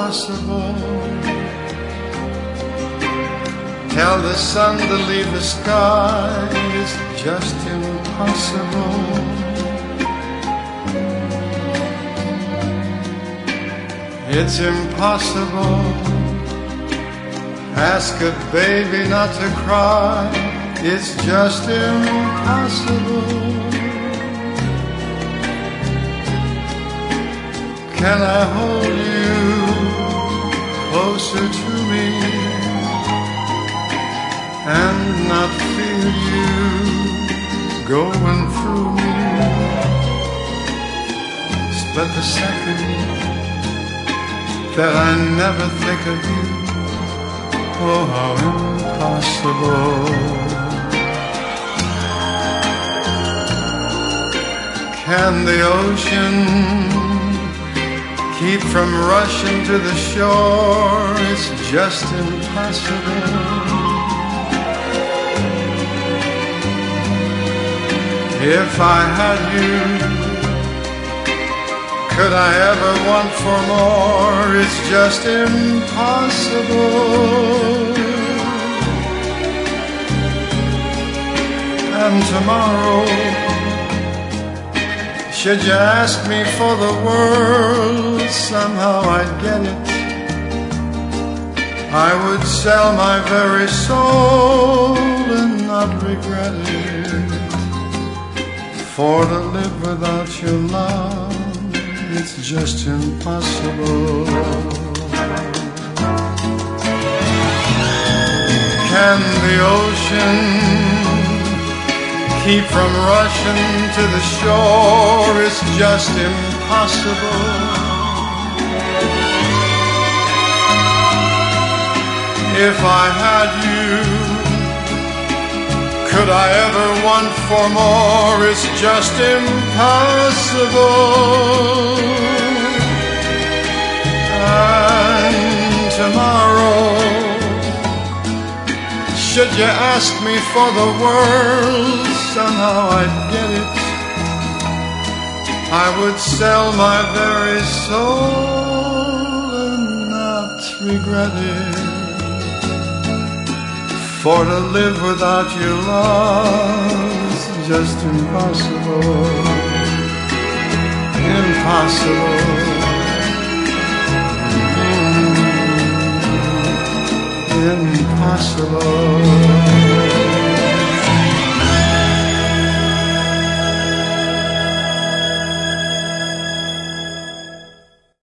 impossible. Tell the sun to leave the sky, it's just impossible. It's impossible. Ask a baby not to cry, it's just impossible. Can I hold you closer to me and not feel you going through me? Split the second that I never think of you. Oh, how impossible. Can the ocean keep from rushing to the shore? It's just impossible. If I had you, could I ever want for more? It's just impossible. And tomorrow, should you ask me for the world, somehow I'd get it. I would sell my very soul and not regret it. For to live without your love, it's just impossible. Can the ocean keep from rushing to the shore? It's just impossible. If I had you, could I ever want for more? It's just impossible. And tomorrow, should you ask me for the world, somehow I'd get it. I would sell my very soul and not regret it. For to live without your love is just impossible. Impossible. Impossible.